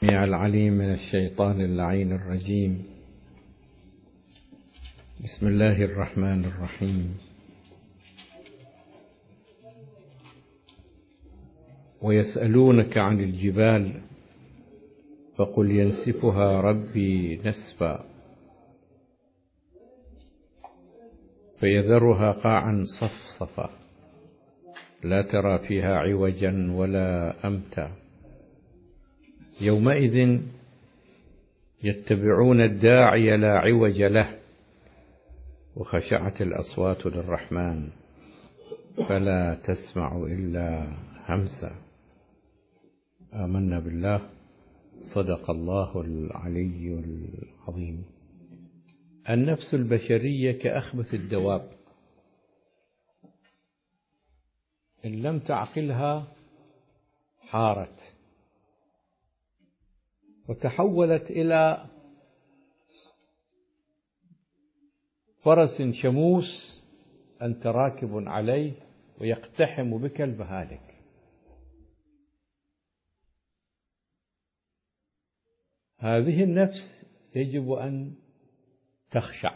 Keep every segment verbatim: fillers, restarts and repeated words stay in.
العليم من الشيطان اللعين الرجيم. بسم الله الرحمن الرحيم. ويسألونك عن الجبال فقل ينسفها ربي نسفا فيذرها قاعا صفصفا لا ترى فيها عوجا ولا أمتا يومئذ يتبعون الداعي لا عوج له وخشعت الأصوات للرحمن فلا تسمع إلا همسا. آمنا بالله. صدق الله العلي العظيم. النفس البشرية كأخبث الدواب، إن لم تعقلها حارت وتحولت إلى فرس شموس أنت راكب عليه ويقتحم بك المهالك. هذه النفس يجب أن تخشع،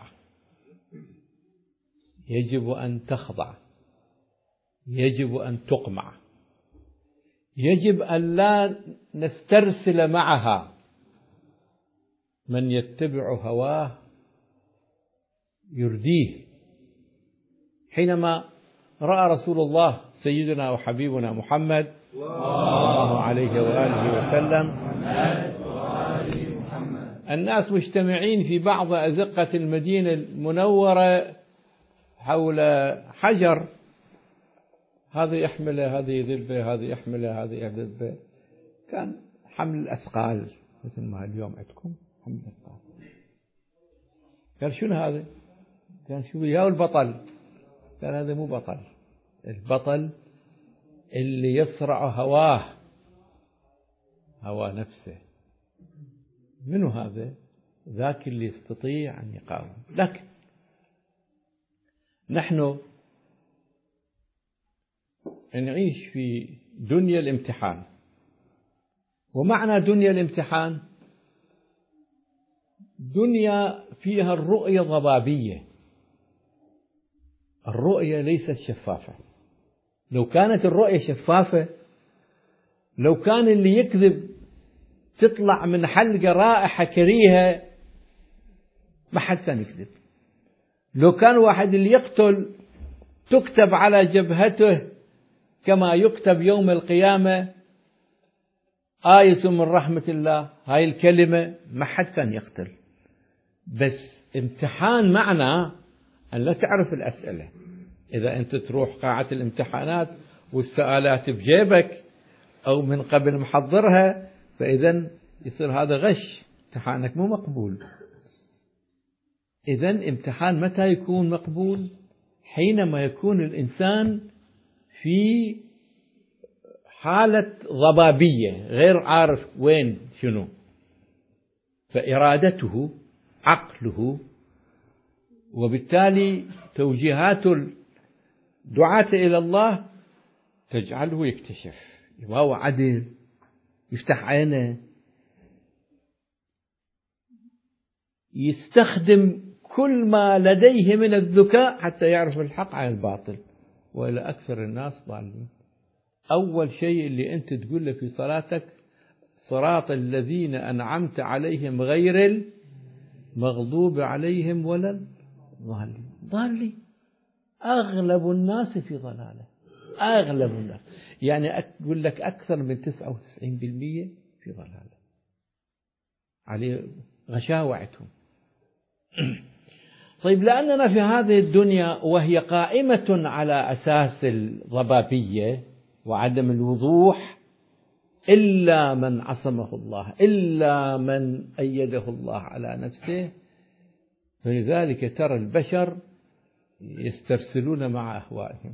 يجب أن تخضع، يجب أن تقمع، يجب أن لا نسترسل معها. من يتبع هواه يرديه. حينما رأى رسول الله سيدنا وحبيبنا محمد صلى الله عليه وآله وسلم الناس مجتمعين في بعض أزقة المدينة المنورة حول حجر، هذا يحمله، هذا يذبه، هذا يحمله، هذا يذبه. كان حمل الأثقال مثل ما اليوم عندكم حمل الأثقال. قال شنو هذا؟ كان شو يا البطل؟ قال هذا مو بطل. البطل اللي يصرع هواه، هوى نفسه. منو هذا؟ ذاك اللي يستطيع أن يقاوم. لكن نحن نعيش في دنيا الامتحان. ومعنى دنيا الامتحان دنيا فيها الرؤية ضبابية، الرؤية ليست شفافة. لو كانت الرؤية شفافة، لو كان اللي يكذب تطلع من حلقة رائحة كريهة ما حد كان يكذب. لو كان واحد اللي يقتل تكتب على جبهته كما يكتب يوم القيامة آية من رحمة الله، هاي الكلمة ما حد كان يقتل. بس امتحان معنى أن لا تعرف الأسئلة. إذا أنت تروح قاعة الامتحانات والسؤالات بجيبك أو من قبل محضرها، فإذا يصير هذا غش، امتحانك مو مقبول. إذا امتحان متى يكون مقبول؟ حينما يكون الإنسان في حالة ضبابية، غير عارف وين شنو، فإرادته عقله وبالتالي توجيهات الدعاة إلى الله تجعله يكتشف، ما هو عدل، يفتح عينه، يستخدم كل ما لديه من الذكاء حتى يعرف الحق عن الباطل. وإلى أكثر الناس ضالين. أول شيء اللي أنت تقول له في صلاتك صراط الذين أنعمت عليهم غير المغضوب عليهم ولا الضالين. ضالين. أغلب الناس في ضلالة، أغلب الناس، يعني أقول لك أكثر من تسعة وتسعين بالمئة في ضلالة، عليه غشاوعتهم. طيب، لأننا في هذه الدنيا وهي قائمة على أساس الضبابية وعدم الوضوح، إلا من عصمه الله، إلا من أيده الله على نفسه، فلذلك ترى البشر يسترسلون مع أهوائهم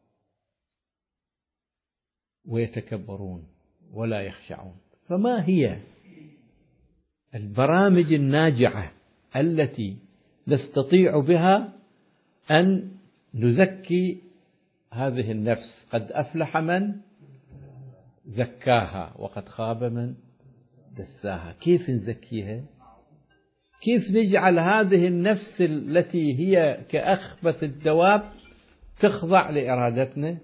ويتكبرون ولا يخشعون. فما هي البرامج الناجعة التي نستطيع بها أن نزكي هذه النفس؟ قد أفلح من زكاها وقد خاب من دساها. كيف نزكيها؟ كيف نجعل هذه النفس التي هي كأخبث الدواب تخضع لإرادتنا؟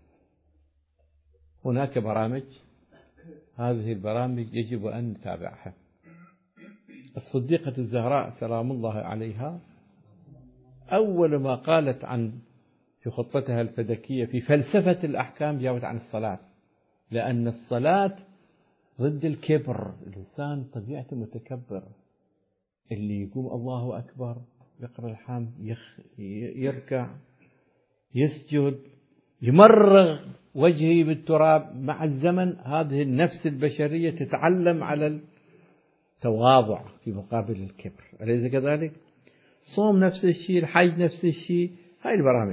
هناك برامج، هذه البرامج يجب أن نتابعها. الصديقة الزهراء سلام الله عليها أول ما قالت عن في خطتها الفلكية في فلسفة الأحكام جاوبت عن الصلاة، لأن الصلاة ضد الكبر. الإنسان طبيعته متكبر، اللي يقوم الله أكبر يقرأ الحمد يخ يركع يسجد يمرغ وجهه بالتراب. مع الزمن هذه النفس البشرية تتعلم على التواضع في مقابل الكبر، أليس كذلك؟ صوم نفس الشيء، الحج نفس الشيء، هاي البرامج.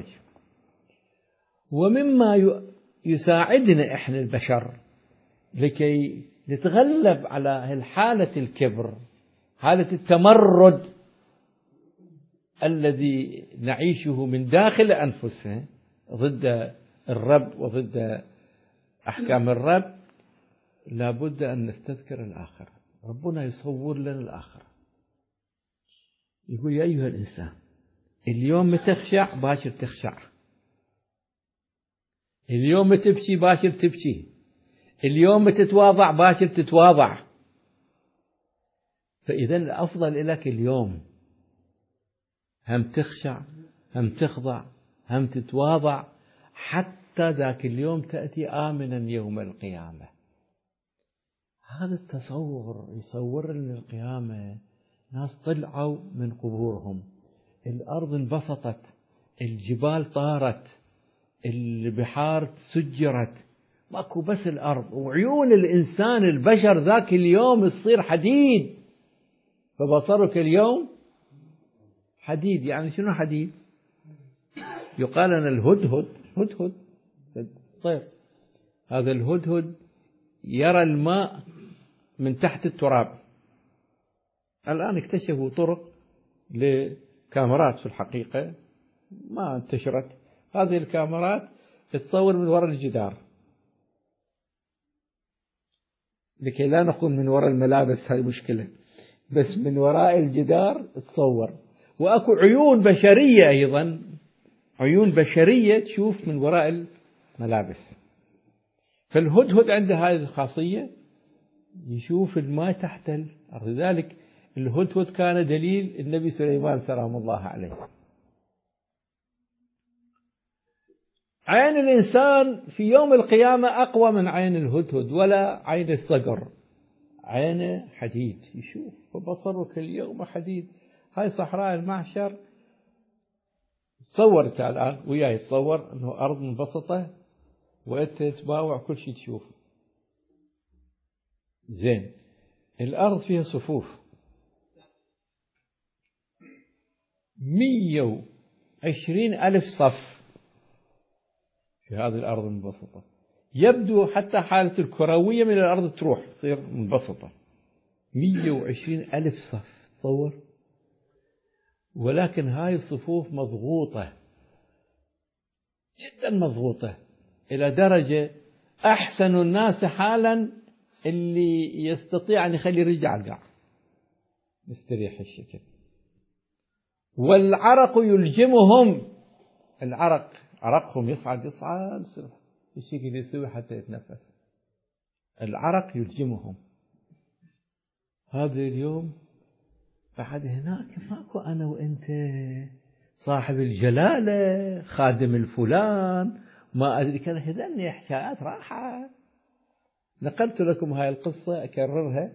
ومما يساعدنا إحنا البشر لكي نتغلب على حالة الكبر، حالة التمرد الذي نعيشه من داخل أنفسنا ضد الرب وضد أحكام الرب، لابد أن نستذكر الآخرة. ربنا يصور لنا الآخرة، يقول يا أيها الإنسان اليوم تخشع باشر تخشع، اليوم تبكي باشر تبكي، اليوم تتواضع باشر تتواضع. فإذا الأفضل لك اليوم هم تخشع هم تخضع هم تتواضع، حتى ذاك اليوم تأتي آمنا يوم القيامة. هذا التصور يصور لنا القيامة، ناس طلعوا من قبورهم، الأرض انبسطت، الجبال طارت، البحار سجرت، ماكو بس الأرض، وعيون الإنسان البشر ذاك اليوم تصير حديد. فبصرك اليوم حديد. يعني شنو حديد؟ يقال أن الهدهد هدهد طير، هذا الهدهد يرى الماء من تحت التراب. الآن اكتشفوا طرق لكاميرات، في الحقيقة ما انتشرت هذه الكاميرات، تصور من وراء الجدار لكي لا نقول من وراء الملابس، هاي مشكلة، بس من وراء الجدار تصور. وأكو عيون بشرية أيضا، عيون بشرية تشوف من وراء الملابس. فالهدهد عنده هذه الخاصية، يشوف الماء تحت الأرض. لذلك الهدهد كان دليل النبي سليمان سلام الله عليه. عين الإنسان في يوم القيامة أقوى من عين الهدهد ولا عين الصقر، عينه حديد يشوف. فبصرك اليوم حديد. هاي صحراء المحشر، تصورت الآن وياي، تصور أنه أرض منبسطة وأنت تباوع كل شيء تشوف. زين، الأرض فيها صفوف مية وعشرين ألف صف في هذه الأرض المنبسطة. يبدو حتى حالة الكروية من الأرض تروح تصير منبسطة. مية وعشرين ألف صف، تصور. ولكن هاي الصفوف مضغوطة جدا، مضغوطة إلى درجة أحسن الناس حالا اللي يستطيع أن يخلي رجع على القاع مستريح الشكل. والعرق يلجمهم، العرق عرقهم يصعد يصعد الشكل يسوي حتى يتنفس. العرق يلجمهم. هذا اليوم بعد هناك ماكو أنا وأنت صاحب الجلالة خادم الفلان ما أدري كذا، هذني حكايات راحة. نقلت لكم هاي القصة أكررها.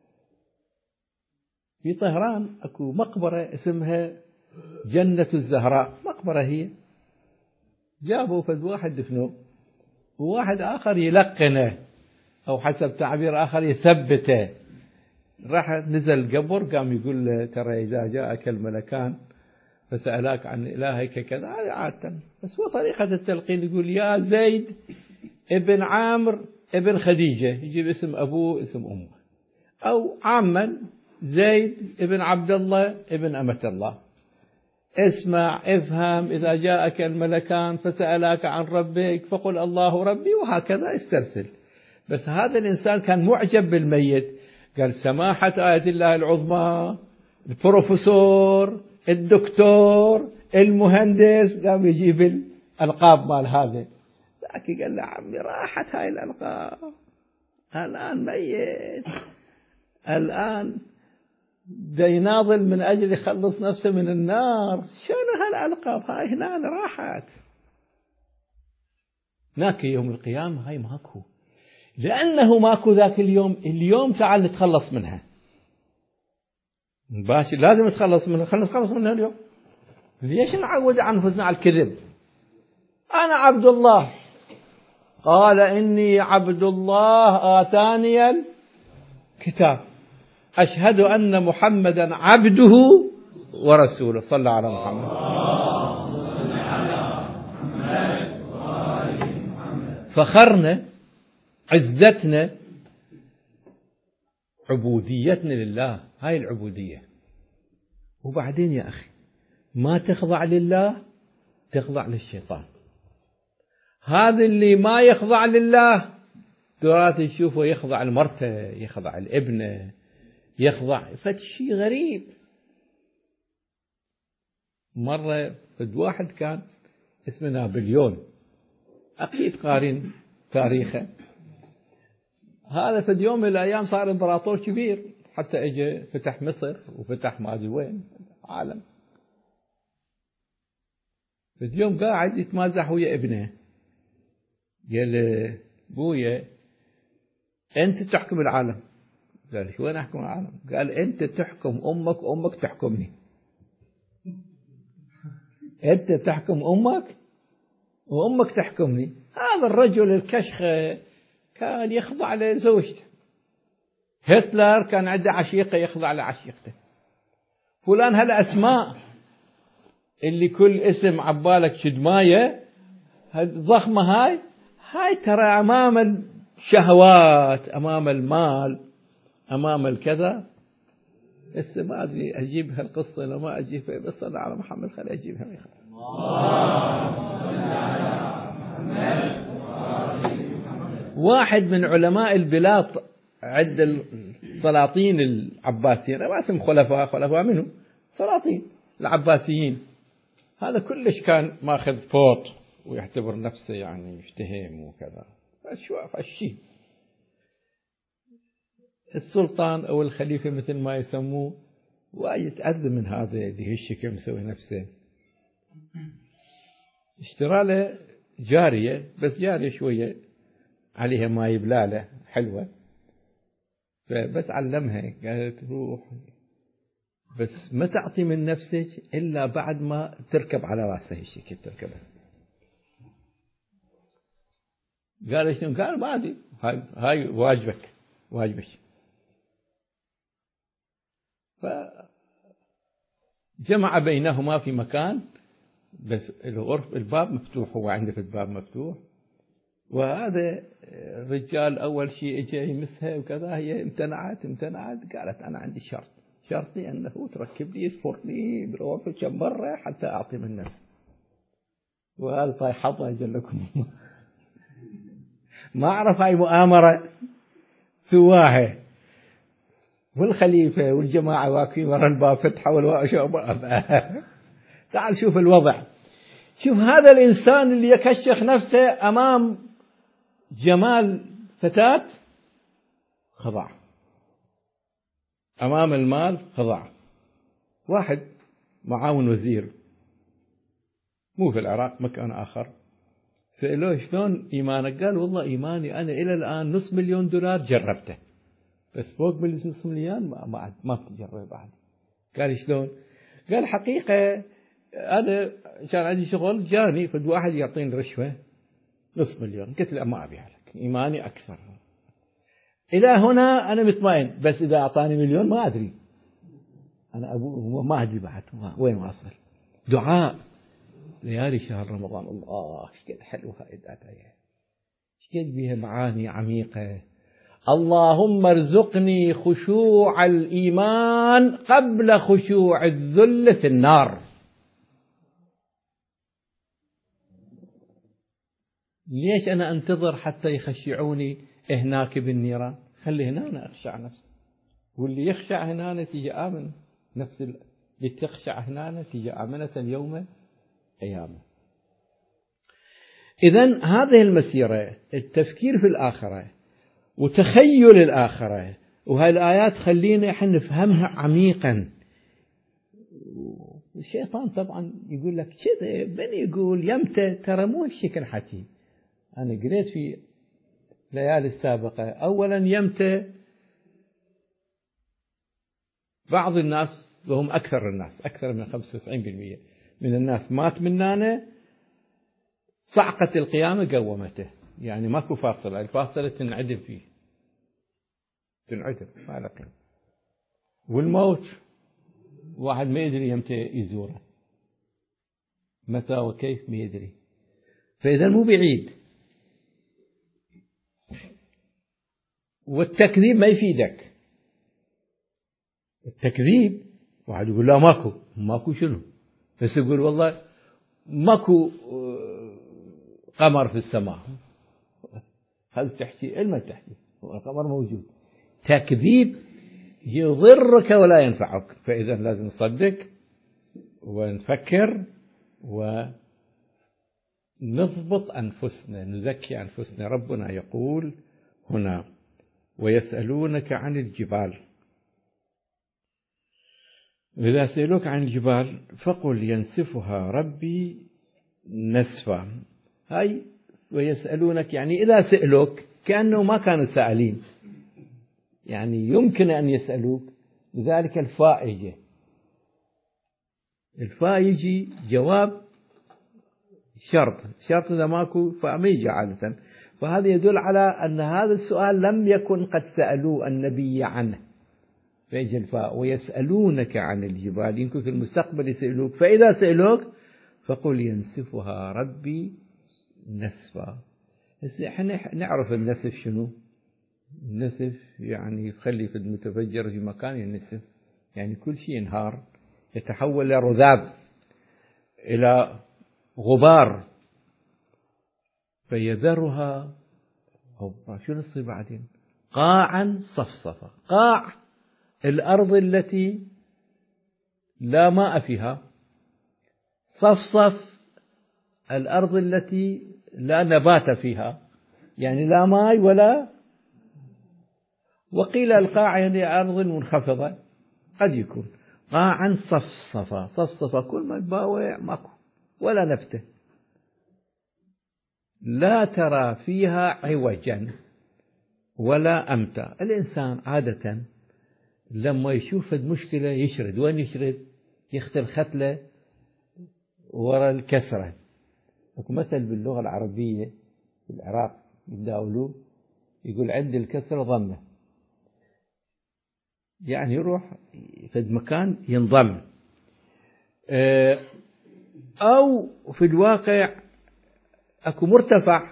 في طهران أكو مقبرة اسمها جنة الزهراء، مقبرة هي، جابوا فد واحد دفنوه وواحد آخر يلقنه أو حسب تعبير آخر يثبته. راح نزل قبر، قام يقول له ترى إذا جاءك الملكان فسألاك عن إلهك كذا، هذا عادة، بس هو طريقة التلقين يقول يا زيد ابن عامر ابن خديجة، يجيب اسم أبوه اسم أمه، أو عاما زيد ابن عبد الله ابن أمة الله. اسمع افهم، إذا جاءك الملكان فسألاك عن ربك فقل الله ربي، وهكذا استرسل. بس هذا الإنسان كان معجب بالميت، قال سماحة آية الله العظمى البروفيسور الدكتور المهندس، قام يجيب الألقاب مال هذا. لكن قال له عمي راحت هاي الألقاب، الآن ميت، الآن دا يناضل من أجل يخلص نفسه من النار، شنو هالألقاب هاي هنا راحت. هناك يوم القيامة هاي ماكو، لأنه ماكو ذاك اليوم. اليوم تعال نتخلص منها مباشر، لازم نتخلص منها، خلينا نتخلص منها اليوم. ليش نعود عن أنفسنا على الكذب؟ أنا عبد الله، قال إني عبد الله آتاني الكتاب، أشهد أن محمدا عبده ورسوله. صلى على محمد. فخرنا، عزتنا، عبوديتنا لله، هاي العبودية. وبعدين يا أخي ما تخضع لله تخضع للشيطان. هذا اللي ما يخضع لله ترى تشوفه يخضع لمرته، يخضع لابنه، يخضع فد شيء غريب. مرة فد واحد كان اسمه نابليون، أكيد قارين تاريخه. هذا في يوم من الأيام صار إمبراطور كبير، حتى اجى فتح مصر وفتح ما أدري وين عالم. في يوم قاعد يتمازح ويا ابنه، قال له بويا أنت تحكم العالم. قال شو وين أحكم العالم؟ قال أنت تحكم أمك وأمك تحكمني. أنت تحكم أمك وأمك تحكمني. هذا الرجل الكشخ كان يخضع لزوجته. هتلر كان عنده عشيقة يخضع لعشيقته. فلان هالأسماء اللي كل اسم عبالك شدماية ضخمة، هاي هاي ترى أمام الشهوات، أمام المال، أمام الكذا. بس ما أدري أجيب هالقصة لو ما أجيبها، بس صلى على محمد خلي أجيبها يا أخي. واحد من علماء البلاد عد السلاطين العباسيين، ما اسم خلفاء، خلفاء منه سلاطين العباسيين، هذا كلش كان ماخذ فوط ويعتبر نفسه يعني يفتهم وكذا. شو هالشيء السلطان أو الخليفة مثل ما يسموه، ويتأذى من هذا اللي هالشكل مسوي نفسه. اشترى له جارية، بس جارية شوية عليها ماي بلالة حلوة، فبس علمها قالت روح بس ما تعطي من نفسك إلا بعد ما تركب على رأسها هالشكل تركبها. قال شنو؟ قال ما أدري، هاي هاي واجبك واجبك. فجمع بينهما في مكان، بس الغرف الباب مفتوح، هو عنده في الباب مفتوح. وهذا الرجال أول شيء اجى يمسها وكذا، هي امتنعت امتنعت قالت أنا عندي شرط، شرطي أنه تركب لي تفرني بالغرفة كم مرة حتى أعطي من نفسي. وقال طيب حظها يجل لكم. ما أعرف هاي مؤامرة سواها، والخليفة والجماعة واقفين ورا الباب فتحوا الباب. تعال شوف الوضع، شوف هذا الإنسان اللي يكشخ نفسه أمام جمال فتاة خضع، أمام المال خضع. واحد معاون وزير مو في العراق مكان آخر، سألوه شلون إيمانك؟ قال والله إيماني أنا إلى الآن نص مليون دولار جربته، بس فوق نص مليون ما ما ما بتجرب بعد. قال شلون؟ قال حقيقة أنا كان عندي شغل جاني فد واحد يعطيني رشوة نص مليون، قلت له ما أبيها لك، إيماني أكثر. إلى هنا أنا مطمئن، بس إذا أعطاني مليون ما أدري، أنا أبوه ما أدري بعد وين واصل. دعاء ليالي شهر رمضان، الله شكد حلوة هاي الآية، شكد بها معاني عميقة. اللهم ارزقني خشوع الإيمان قبل خشوع الذل في النار. ليش أنا أنتظر حتى يخشعوني هناك بالنيران؟ خلي هنا أنا أخشع نفسي، واللي يخشع هنا تيجي آمن، نفس اللي تخشع هنا تيجي آمنة يوم قيامة. إذن هذه المسيرة، التفكير في الآخرة وتخيل الآخرة، وهاي الآيات خلينا احنا نفهمها عميقا. الشيطان طبعا يقول لك كذا، من يقول يمتى، ترى مو هالشكل حكي. أنا قريت في الليالي السابقة، أولا يمتى بعض الناس، وهم أكثر الناس، أكثر من خمسة وتسعين بالمئة من الناس مات مننا، صعقة القيامة قومته، يعني ماكو فاصلة، الفاصلة تنعدم فيه، تنعدم ما له قيمة. والموت واحد ما يدري يمتى يزوره، متى وكيف ما يدري، فإذا مو بعيد. والتكذيب ما يفيدك، التكذيب واحد يقول لا ماكو، ماكو شنو؟ بس يقول والله ماكو قمر في السماء، هذا تحكي علما تحكي القمر موجود. تكذيب يضرك ولا ينفعك، فإذا لازم نصدق ونفكر ونضبط أنفسنا، نزكي أنفسنا. ربنا يقول هنا ويسألونك عن الجبال، إذا سألوك عن الجبال فقل ينسفها ربي نسفا. هاي ويسألونك يعني إذا سألوك كأنه ما كانوا سائلين، يعني يمكن أن يسألوك، لذلك الفاء يجي، الفاء يجي جواب شرط، شرط إذا ماكو فاء ما يجي عادة، فهذا يدل على أن هذا السؤال لم يكن قد سألوا النبي عنه، فيجي الفاء ويسألونك عن الجبال، يمكن في المستقبل يسألوك، فإذا سألوك فقل ينسفها ربي نسفا. بس احنا نعرف النسف شنو؟ النسف يعني يخلي في المتفجر في مكان ينسف، يعني كل شيء ينهار، يتحول إلى رذاذ، إلى غبار، فيذرها أو شنو يصير بعدين؟ قاعا صفصفا. قاع الأرض التي لا ماء فيها، صفصف الأرض التي لا نبات فيها، يعني لا ماء ولا. وقيل القاع يعني أرض منخفضة، قد يكون قاعا صفصفا. صفصفا كل ما يباوع ماكو ولا نبته، لا ترى فيها عوجا ولا أمتا. الإنسان عادة لما يشوف المشكلة يشرد، وين يشرد؟ يختل ختلة وراء الكسرة. مثل باللغة العربية في العراق يداولوه، يقول عندي الكسرة ضمة، يعني يروح في المكان ينضم. أو في الواقع أكو مرتفع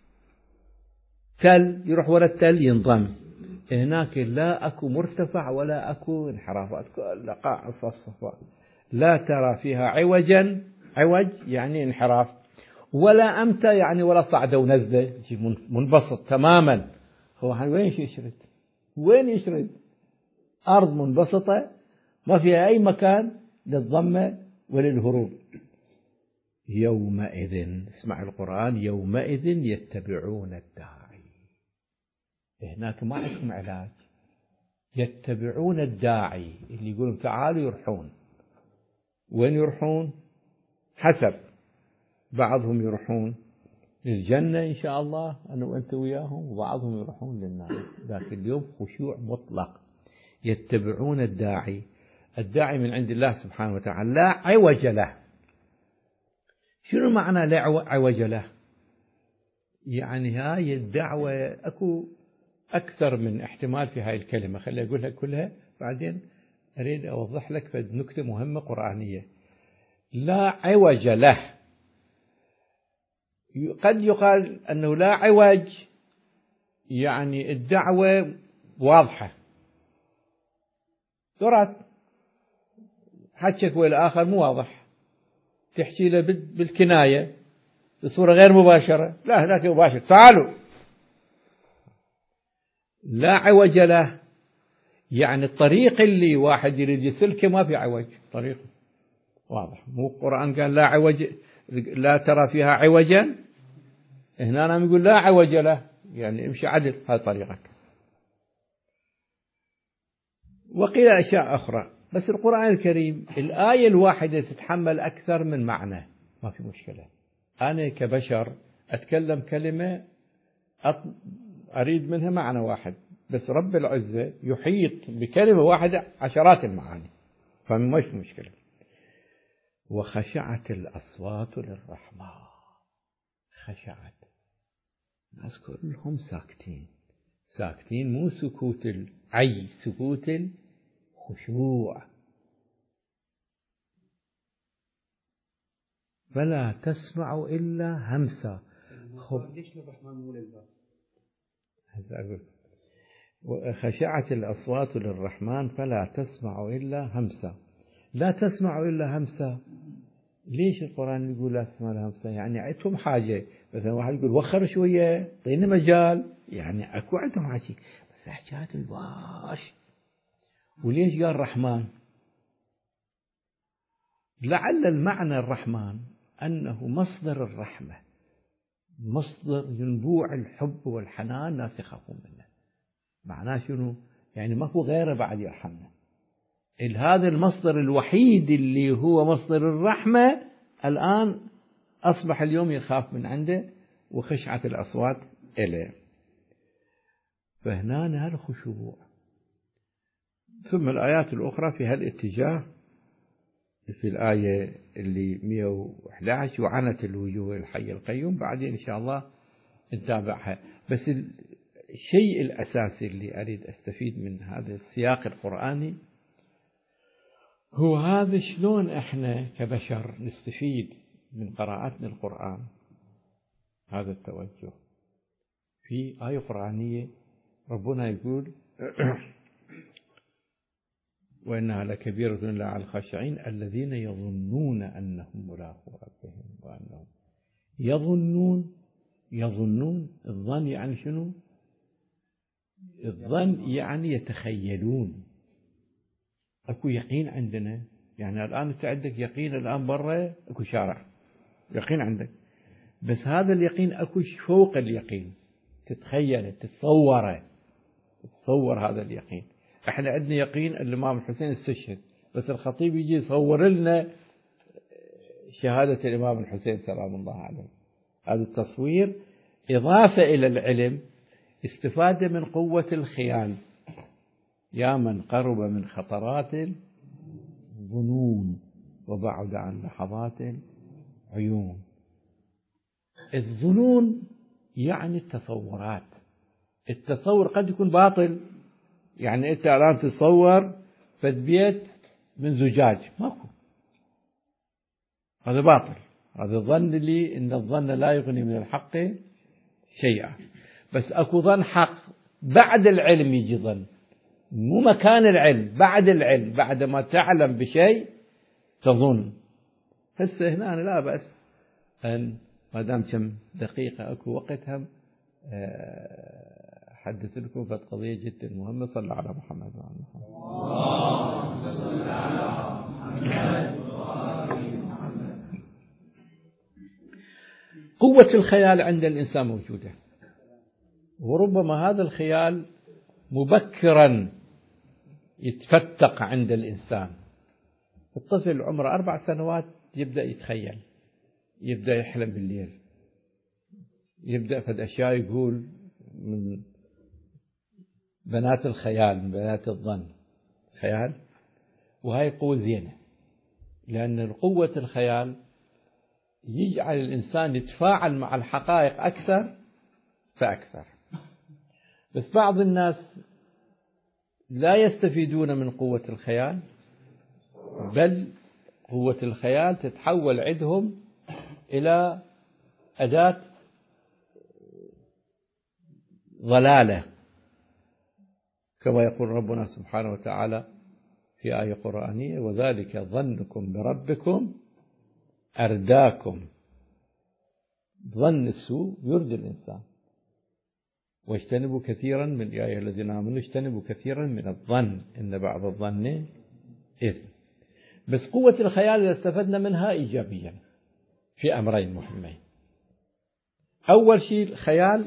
تل، يروح وراء التل ينضم. هناك لا أكو مرتفع ولا أكو انحرافات، كل قاع صفصفاء، لا ترى فيها عوجا، عوج يعني انحراف، ولا أمتى يعني ولا صعدة ونزلة، منبسط تماما. هو وين يشرد؟ وين يشرد؟ أرض منبسطة ما فيها أي مكان للضمة وللهروب. يومئذ، اسمع القرآن، يومئذ يتبعون الداعي. هناك ما عندهم علاج، يتبعون الداعي، اللي يقولون تعالوا يروحون. وين يروحون؟ حسب، بعضهم يروحون للجنة إن شاء الله أنا وأنت وياهم، وبعضهم يروحون للنار. لكن اليوم خشوع مطلق، يتبعون الداعي. الداعي من عند الله سبحانه وتعالى، لا عوج له. شنو معنى لا عوج له؟ يعني هاي الدعوة أكو أكثر من احتمال في هاي الكلمة، خلي أقولها كلها بعدين أريد أوضح لك في نكتة مهمة قرآنية. لا عوج له، قد يقال أنه لا عوج يعني الدعوة واضحة، ترى حكيك والآخر مو واضح، تحكي له بالكناية بصورة غير مباشرة، لا هذاك مباشر، تعالوا. لا عوج له يعني الطريق اللي واحد يريد يسلكه ما في عوج، طريق واضح. مو القرآن قال لا عوج، لا ترى فيها عوجا، هنا أنا يقول لا عوج له، يعني امشي عدل، هذا طريقك. وقيل أشياء أخرى، بس القرآن الكريم الآية الواحدة تتحمل أكثر من معنى، ما في مشكلة. أنا كبشر أتكلم كلمة أريد منها معنى واحد، بس رب العزة يحيط بكلمة واحدة عشرات المعاني، فما في مشكلة. وخشعت الأصوات للرحمن، خشعت، الناس كلهم ساكتين، ساكتين مو سكوت العي، سكوت الخشوع. فلا تسمع إلا همسا. ليش الرحمن مو للباب؟ خشعت الأصوات للرحمن فلا تسمع إلا همسا. لا تسمع إلا همسا، ليش القرآن يقول لا تسمع إلا همسا؟ يعني عندهم حاجة، مثلا واحد يقول وخر شوية، طينا مجال، يعني أكو عندهم حاجة، بس حكاية الباش. وليش قال رحمن؟ لعل المعنى الرحمن أنه مصدر الرحمة، مصدر ينبوع الحب والحنان، الناس يخافون منه. معناه شنو؟ يعني ما هو غيره بعد يرحمنا. هذا المصدر الوحيد اللي هو مصدر الرحمة الآن أصبح اليوم يخاف من عنده، وخشعت الأصوات إليه. فهنا هالخشوع. ثم الآيات الأخرى في هالاتجاه، في الآية اللي مئة وأحد عشر وعنت الوجوه الحي القيوم، بعدين إن شاء الله نتابعها. بس الشيء الأساسي اللي أريد أستفيد من هذا السياق القرآني هو هذا، شلون إحنا كبشر نستفيد من قراءتنا القرآن. هذا التوجه في آية قرآنية ربنا يقول وإنها لكبيرة إلا على الخاشعين الذين يظنون أنهم ملاقو ربهم وأنهم يظنون. يظنون، الظن يعني شنو؟ الظن يعني يتخيلون. أكو يقين عندنا، يعني الآن أنت عندك يقين الآن برا أكو شارع، يقين عندك، بس هذا اليقين أكو فوق اليقين، تتخيله، تتصوره، تتصور هذا اليقين. احنا عندنا يقين الإمام الحسين استشهد، بس الخطيب يجي يصور لنا شهادة الإمام الحسين سلام الله عليه. هذا التصوير إضافة إلى العلم، استفادة من قوة الخيال. يا من قرب من خطرات الظنون وبعد عن لحظات العيون. الظنون يعني التصورات. التصور قد يكون باطل، يعني أنت الآن تتصور فد بيت من زجاج، ماكو، هذا باطل. هذا الظن لي إن الظن لا يغني من الحق شيئا. بس أكو ظن حق بعد العلم، يجي ظن مو مكان العلم، بعد العلم، بعد ما تعلم بشيء تظن. هسه هنا أنا لا بأس أن ما دام كم دقيقة أكو وقت هم حدث لكم في قضية جدا مهمة. صلى على محمد وعلى محمد. اللهم صل على محمد وعلى محمد. قوة الخيال عند الإنسان موجودة، وربما هذا الخيال مبكرا يتفتق عند الإنسان. الطفل عمره أربع سنوات يبدأ يتخيل، يبدأ يحلم بالليل، يبدأ فد أشياء يقول من بنات الخيال، من بنات الظن، خيال. وهي قوة زينة، لأن قوة الخيال يجعل الإنسان يتفاعل مع الحقائق أكثر فأكثر. بس بعض الناس لا يستفيدون من قوة الخيال، بل قوة الخيال تتحول عندهم إلى أداة ضلالة، كما يقول ربنا سبحانه وتعالى في آية قرآنية وذلك ظنكم بربكم أرداكم. ظن السوء يرد الإنسان، واجتنبوا كثيرا من يا أيها الذين آمنوا اجتنبوا كثيرا من الظن إن بعض الظن إثم. بس قوة الخيال إذا استفدنا منها إيجابيا في أمرين مهمين. أول شيء الخيال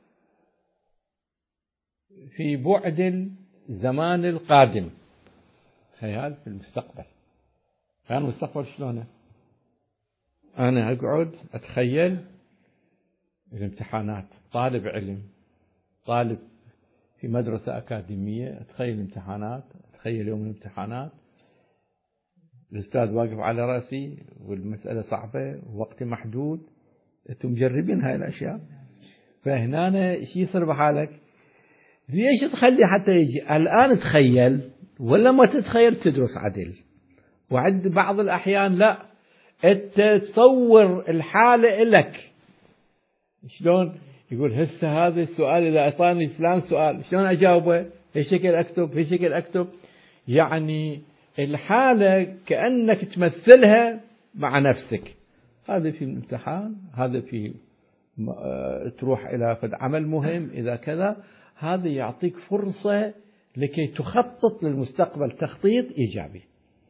في بعد الزمان القادم، خيال في المستقبل. خيال المستقبل شلونه؟ أنا أقعد أتخيل الامتحانات، طالب علم طالب في مدرسة أكاديمية، أتخيل الامتحانات، أتخيل يوم الامتحانات، الأستاذ واقف على رأسي والمسألة صعبة ووقتي محدود. أنتم مجربين هاي الأشياء. فهنا شي يصير بحالك؟ ليش تخلي حتى يجي الآن تخيل ولا ما تتخيل تدرس عدل؟ وعند بعض الأحيان لا، أنت تصور الحالة إلك. شلون يقول هسه هذا السؤال إذا أعطاني فلان سؤال شلون أجاوبه؟ في شكل أكتب في شكل أكتب يعني الحالة كأنك تمثلها مع نفسك. هذا في الامتحان، هذا في تروح إلى عمل مهم، إذا كذا، هذا يعطيك فرصة لكي تخطط للمستقبل تخطيط إيجابي.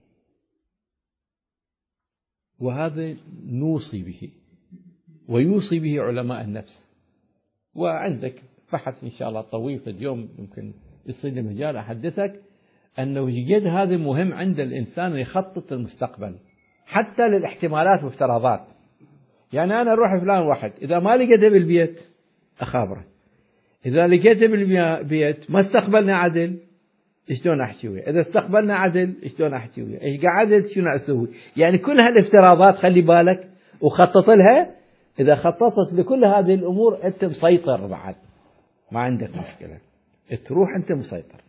وهذا نوصي به ويوصي به علماء النفس. وعندك بحث إن شاء الله طويل في اليوم يمكن يصير لي مجال أحدثك أنه جد هذا مهم عند الإنسان يخطط للمستقبل حتى للاحتمالات والافتراضات. يعني أنا أروح فلان واحد إذا ما لقيته بالبيت أخابره، إذا لقيته بالبيت ما استقبلنا عدل شلون أحكي وياه، إذا استقبلنا عدل شلون أحكي وياه، إيش قعدت شنو أسوي. يعني كل هالافتراضات خلي بالك وخطط لها. إذا خططت لكل هذه الأمور أنت مسيطر بعد، ما عندك مشكلة، تروح أنت مسيطر.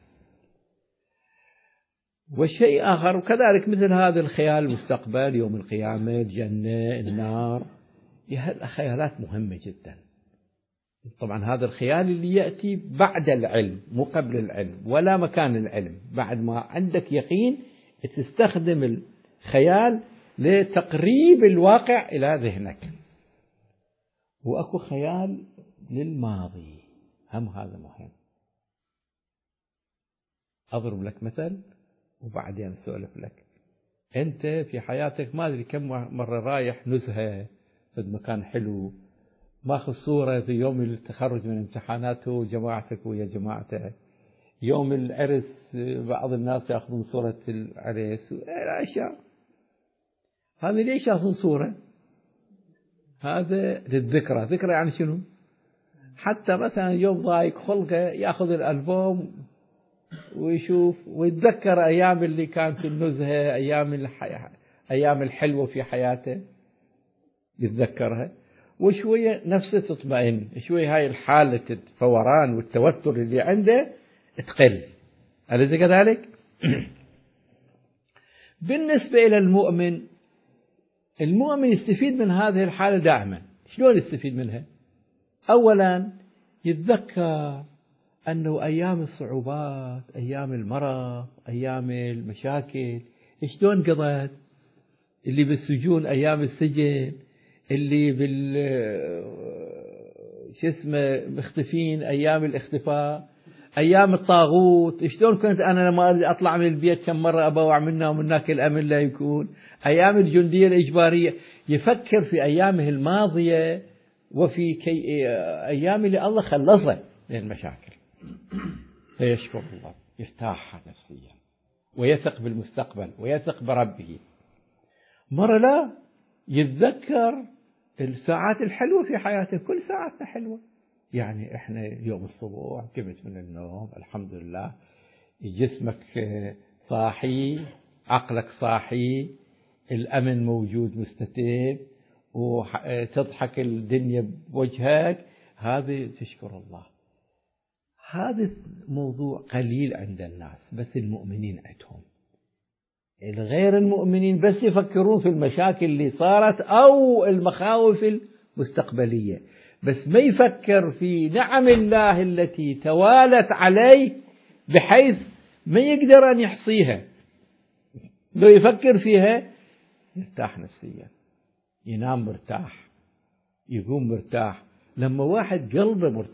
والشيء آخر وكذلك مثل هذا الخيال المستقبل، يوم القيامة، الجنة، النار، خيالات مهمة جدا. طبعا هذا الخيال اللي يأتي بعد العلم مو قبل العلم ولا مكان العلم. بعد ما عندك يقين تستخدم الخيال لتقريب الواقع إلى ذهنك. وأكو خيال للماضي هم هذا مهم. أضرب لك مثل وبعدين أسولف لك. أنت في حياتك ما أدري كم مرة رايح نزهة في مكان حلو، ماخذ صورة في يوم التخرج من امتحاناته جماعتك ويا جماعته، يوم العرس بعض الناس يأخذون صورة العريس، الأشياء هذه ليش يأخذون صورة؟ هذا للذكرى. ذكرى يعني شنو؟ حتى مثلا يوم ضايق خلقه يأخذ الألبوم ويشوف ويتذكر أيام اللي كان في النزهة، أيام الحي... أيام الحلوة في حياته يتذكرها، وشوية نفسه تطمئن، شوية هاي الحالة الفوران والتوتر اللي عنده تقل. أليس كذلك؟ بالنسبة إلى المؤمن، المؤمن يستفيد من هذه الحالة دائما. شلون يستفيد منها؟ أولا يتذكر أنه أيام الصعوبات، أيام المرض، أيام المشاكل شلون قضت، اللي بالسجون أيام السجن، اللي بال شو اسمه مختفين أيام الاختفاء، أيام الطاغوت شلون كنت أنا لما أطلع من البيت كم مرة أبوع منا ومن هناك الأمن لا يكون، أيام الجندية الإجبارية. يفكر في أيامه الماضية وفي كي أيام اللي الله خلصه من المشاكل، فيشكر الله، يرتاح نفسيا ويثق بالمستقبل ويثق بربه. مرة لا يتذكر الساعات الحلوة في حياته، كل ساعاتنا حلوة. يعني احنا يوم الصبح قمت من النوم الحمد لله، جسمك صاحي، عقلك صاحي، الأمن موجود مستتب، وتضحك الدنيا بوجهك، هذا تشكر الله. هذا موضوع قليل عند الناس، بس المؤمنين عندهم. الغير المؤمنين بس يفكرون في المشاكل اللي صارت أو المخاوف المستقبلية، بس ما يفكر في نعم الله التي توالت عليه بحيث ما يقدر أن يحصيها. لو يفكر فيها يرتاح نفسيا، ينام مرتاح، يقوم مرتاح. لما واحد قلبه مرتاح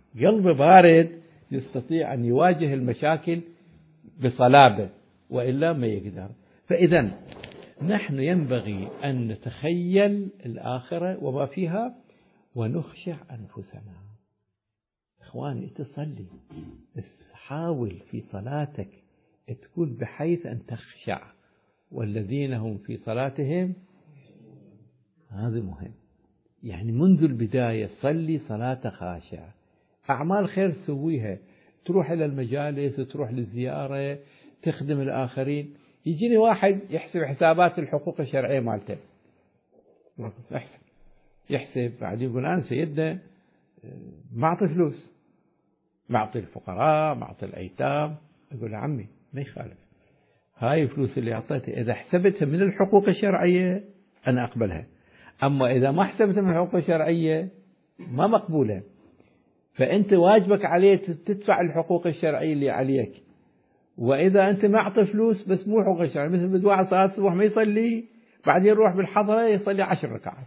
قلب بارد يستطيع أن يواجه المشاكل بصلابة، وإلا ما يقدر. فإذا نحن ينبغي أن نتخيل الآخرة وما فيها ونخشع أنفسنا. إخواني تصلي، بس حاول في صلاتك تكون بحيث أن تخشع، والذين هم في صلاتهم، هذا مهم. يعني منذ البداية صلي صلاة خاشعة. أعمال خير سويها، تروح إلى المجالس وتروح للزيارة، تخدم الآخرين. يجيني واحد يحسب حسابات الحقوق الشرعية مالته، يحسب يحسب بعدين يقول أنا سيدنا معطي فلوس، معطي الفقراء، معطي الأيتام. يقول عمي ما يخالف، هاي الفلوس اللي أعطيتها إذا حسبتها من الحقوق الشرعية أنا أقبلها، أما إذا ما حسبتها من الحقوق الشرعية ما مقبولة. فأنت واجبك عليه تدفع الحقوق الشرعية اللي عليك. وإذا أنت معطي فلوس بس مو حقوق الشرعية، مثل بدو واحد صلاة الصبح ما يصلي، بعدين يروح بالحضرة يصلي عشر ركعات،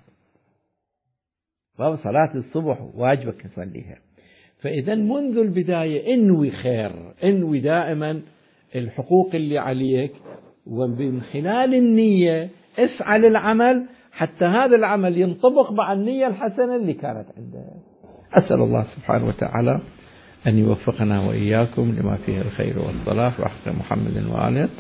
فصلاة الصبح واجبك تصليها. فإذا منذ البداية انوي خير، انوي دائما الحقوق اللي عليك، ومن خلال النية افعل العمل حتى هذا العمل ينطبق مع النية الحسنة اللي كانت عنده. أسأل الله سبحانه وتعالى أن يوفقنا وإياكم لما فيه الخير والصلاح، وحق محمد وآله.